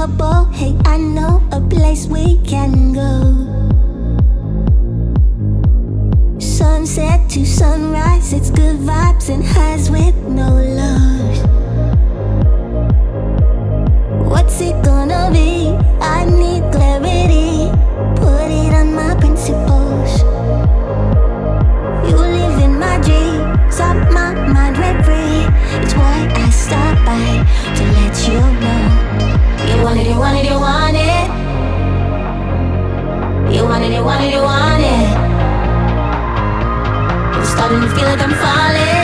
trouble. Hey, I know a place we can go. Sunset to sunrise, it's good vibes and highs with no lows. What's it gonna be? I need clarity. Put it on my principles. You live in my dreams, up my mind rent free. It's why I stop by to let you know. You want it, you want it, you want it. You want it, you want it, you want it. I'm starting to feel like I'm falling.